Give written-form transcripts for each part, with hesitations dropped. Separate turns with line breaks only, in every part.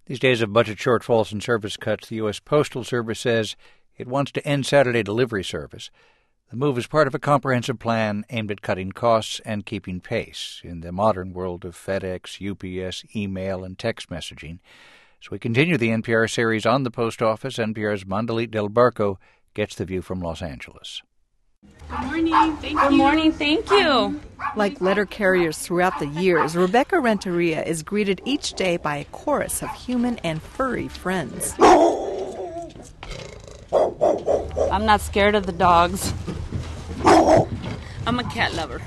These days of budget shortfalls and service cuts, the U.S. Postal Service says it wants to end Saturday delivery service. The move is part of a comprehensive plan aimed at cutting costs and keeping pace in the modern world of FedEx, UPS, email, and text messaging. As we continue the NPR series on the post office, NPR's Mandalit Del Barco gets the view from Los Angeles.
Good morning. Thank you.
Good morning. Thank you.
Like letter carriers throughout the years, Rebecca Renteria is greeted each day by a chorus of human and furry friends.
I'm not scared of the dogs. I'm a cat lover.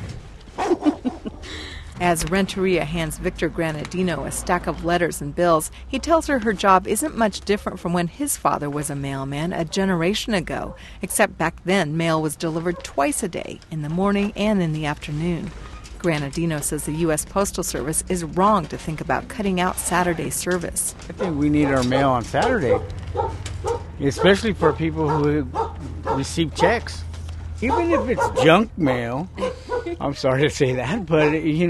As Renteria hands Victor Granadino a stack of letters and bills, he tells her job isn't much different from when his father was a mailman a generation ago, except back then mail was delivered twice a day, in the morning and in the afternoon. Granadino says the U.S. Postal Service is wrong to think about cutting out Saturday service.
I think we need our mail on Saturday, especially for people who receive checks. Even if it's junk mail, I'm sorry to say that, but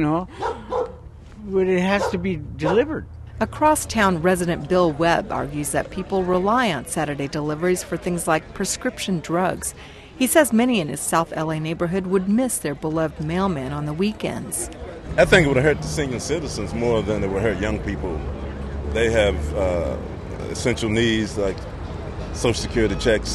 but it has to be delivered.
Across town, resident Bill Webb argues that people rely on Saturday deliveries for things like prescription drugs. He says many in his South L.A. neighborhood would miss their beloved mailman on the weekends.
I think it would hurt the senior citizens more than it would hurt young people. They have essential needs like Social Security checks,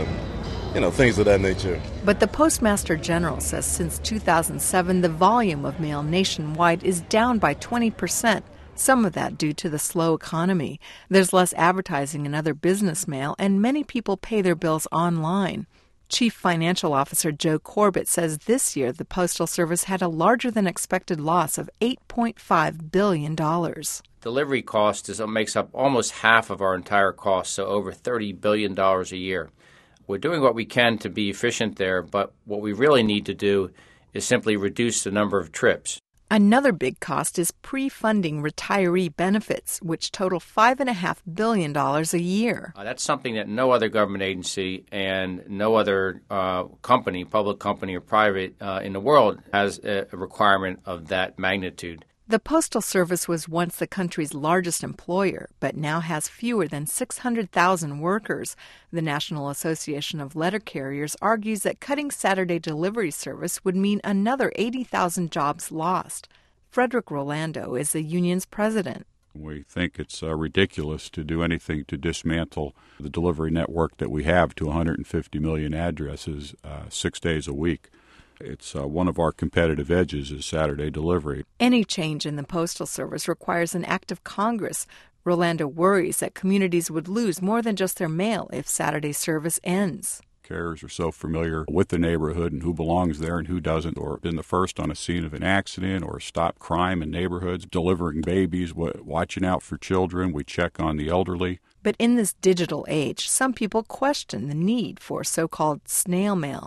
things of that nature.
But the Postmaster General says since 2007, the volume of mail nationwide is down by 20%, some of that due to the slow economy. There's less advertising and other business mail, and many people pay their bills online. Chief Financial Officer Joe Corbett says this year the Postal Service had a larger-than-expected loss of $8.5 billion.
Delivery cost makes up almost half of our entire cost, so over $30 billion a year. We're doing what we can to be efficient there, but what we really need to do is simply reduce the number of trips.
Another big cost is pre-funding retiree benefits, which total $5.5 billion a year.
That's something that no other government agency and no other company, public company or private in the world, has a requirement of that magnitude.
The Postal Service was once the country's largest employer, but now has fewer than 600,000 workers. The National Association of Letter Carriers argues that cutting Saturday delivery service would mean another 80,000 jobs lost. Frederick Rolando is the union's president.
We think it's ridiculous to do anything to dismantle the delivery network that we have to 150 million addresses 6 days a week. It's one of our competitive edges is Saturday delivery.
Any change in the Postal Service requires an act of Congress. Rolando worries that communities would lose more than just their mail if Saturday service ends.
Carriers are so familiar with the neighborhood and who belongs there and who doesn't, or been the first on a scene of an accident or stop crime in neighborhoods, delivering babies, watching out for children. We check on the elderly.
But in this digital age, some people question the need for so-called snail mail.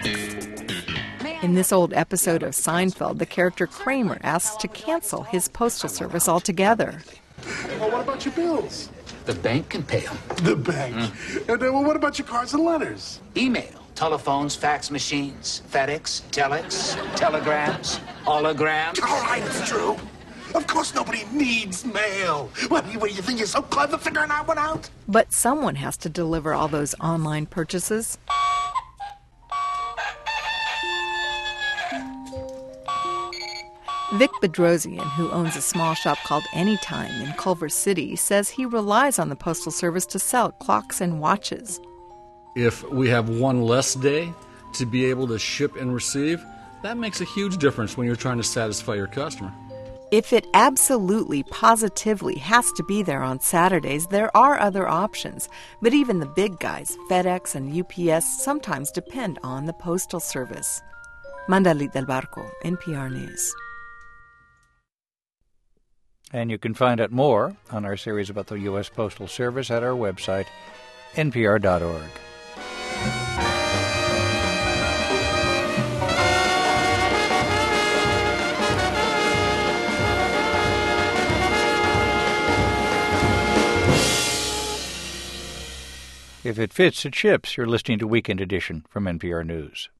In this old episode of Seinfeld, the character Kramer asks to cancel his postal service altogether.
Well, what about your bills?
The bank can pay them.
The bank? Well, what about your cards and letters?
Email, telephones, fax machines, FedEx, telex, telegrams, holograms.
All right, it's true. Of course nobody needs mail. What do you think you're so clever figuring that one out?
But someone has to deliver all those online purchases. Vic Bedrosian, who owns a small shop called Anytime in Culver City, says he relies on the Postal Service to sell clocks and watches.
If we have one less day to be able to ship and receive, that makes a huge difference when you're trying to satisfy your customer.
If it absolutely, positively has to be there on Saturdays, there are other options. But even the big guys, FedEx and UPS, sometimes depend on the Postal Service. Mandalit Del Barco, NPR News.
And you can find out more on our series about the U.S. Postal Service at our website, npr.org. If it fits, it ships. You're listening to Weekend Edition from NPR News.